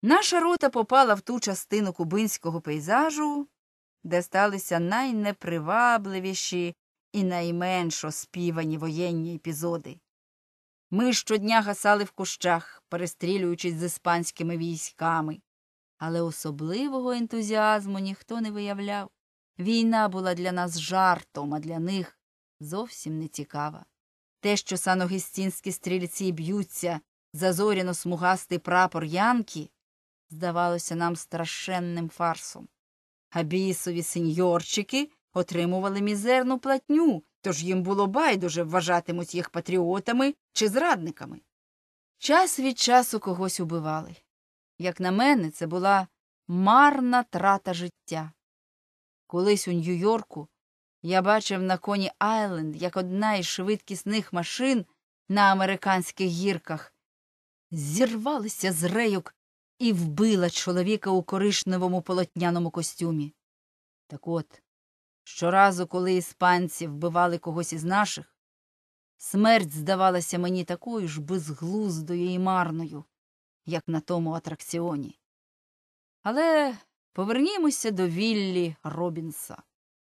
Наша рота попала в ту частину кубинського пейзажу, де сталися найнепривабливіші і найменш оспівані воєнні епізоди. Ми щодня гасали в кущах, перестрілюючись з іспанськими військами, але особливого ентузіазму ніхто не виявляв. Війна була для нас жартом, а для них зовсім не цікава. Те, що саногістінські стрільці б'ються за зоряно-смугастий прапор Янки, здавалося нам страшенним фарсом. А бісові сеньорчики отримували мізерну платню, тож їм було байдуже, вважатимуть їх патріотами чи зрадниками. Час від часу когось убивали. Як на мене, це була марна трата життя. Колись у Нью-Йорку я бачив на Коні Айленд, як одна із швидкісних машин на американських гірках зірвалася з рейок і вбила чоловіка у коричневому полотняному костюмі. Так от, щоразу, коли іспанці вбивали когось із наших, смерть здавалася мені такою ж безглуздою і марною, як на тому атракціоні. Але повернімося до Віллі Робінса.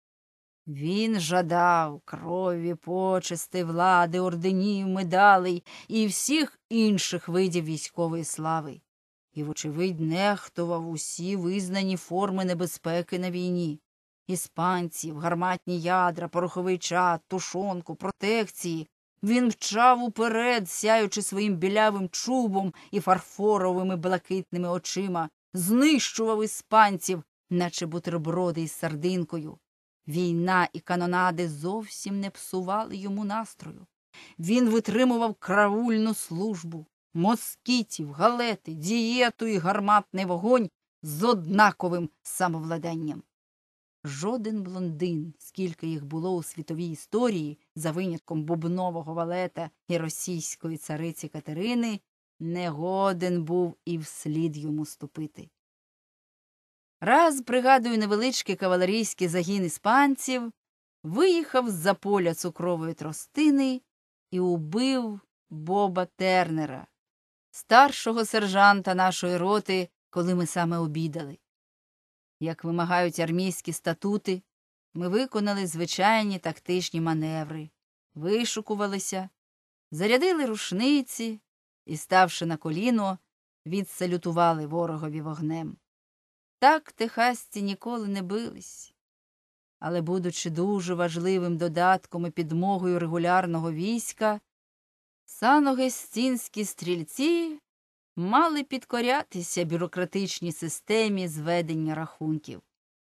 Він жадав крові, почестей, влади, орденів, медалей і всіх інших видів військової слави. І, вочевидь, нехтував усі визнані форми небезпеки на війні. Іспанців, гарматні ядра, пороховий чад, тушонку, протекції. Він мчав уперед, сяючи своїм білявим чубом і фарфоровими блакитними очима, знищував іспанців, наче бутерброди із сардинкою. Війна і канонади зовсім не псували йому настрою. Він витримував караульну службу, москітів, галети, дієту і гарматний вогонь з однаковим самовладанням. Жоден блондин, скільки їх було у світовій історії, за винятком бубнового валета і російської цариці Катерини, не годен був і вслід йому ступити. Раз, пригадую, невеличкий кавалерійський загін іспанців виїхав з-за поля цукрової тростини і убив Боба Тернера, старшого сержанта нашої роти, коли ми саме обідали. Як вимагають армійські статути, ми виконали звичайні тактичні маневри, вишукувалися, зарядили рушниці і, ставши на коліно, відсалютували ворогові вогнем. Так техасці ніколи не бились, але, будучи дуже важливим додатком і підмогою регулярного війська, саногестінські стрільці мали підкорятися бюрократичній системі зведення рахунків.